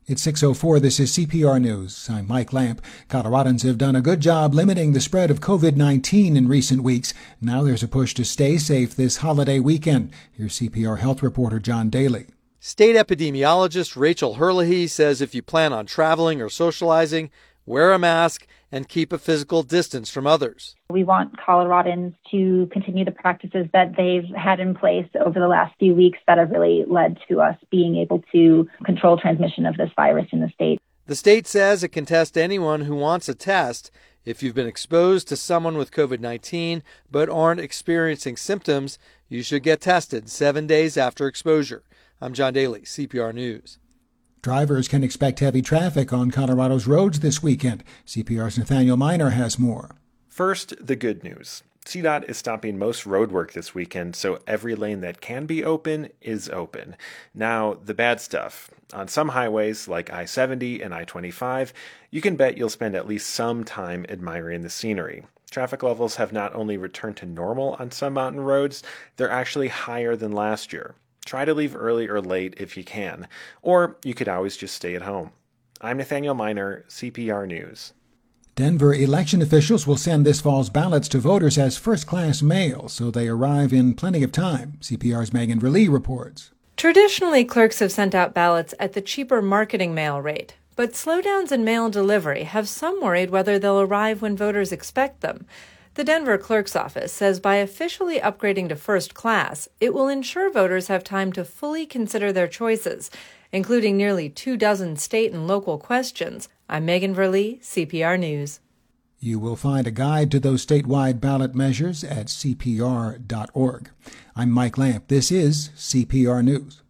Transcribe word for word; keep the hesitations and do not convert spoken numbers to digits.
It's six oh four. This is C P R News. I'm Mike Lamp. Coloradans have done a good job limiting the spread of covid nineteen in recent weeks. Now there's a push to stay safe this holiday weekend. Here's C P R health reporter John Daly. State epidemiologist Rachel Herlihy says if you plan on traveling or socializing, wear a mask and keep a physical distance from others. We want Coloradans to continue the practices that they've had in place over the last few weeks that have really led to us being able to control transmission of this virus in the state. The state says it can test anyone who wants a test. If you've been exposed to someone with covid nineteen but aren't experiencing symptoms, you should get tested seven days after exposure. I'm John Daly, C P R News. Drivers can expect heavy traffic on Colorado's roads this weekend. C P R's Nathaniel Miner has more. First, the good news. C DOT is stopping most road work this weekend, so every lane that can be open is open. Now, the bad stuff. On some highways, like I seventy and I twenty-five, you can bet you'll spend at least some time admiring the scenery. Traffic levels have not only returned to normal on some mountain roads, they're actually higher than last year. Try to leave early or late if you can, or you could always just stay at home. I'm Nathaniel Miner, C P R News. Denver election officials will send this fall's ballots to voters as first-class mail, so they arrive in plenty of time. C P R's Megan Verlee reports. Traditionally, clerks have sent out ballots at the cheaper marketing mail rate, but slowdowns in mail delivery have some worried whether they'll arrive when voters expect them. The Denver Clerk's Office says by officially upgrading to first class, it will ensure voters have time to fully consider their choices, including nearly two dozen state and local questions. I'm Megan Verlee, C P R News. You will find a guide to those statewide ballot measures at C P R dot org. I'm Mike Lamp. This is C P R News.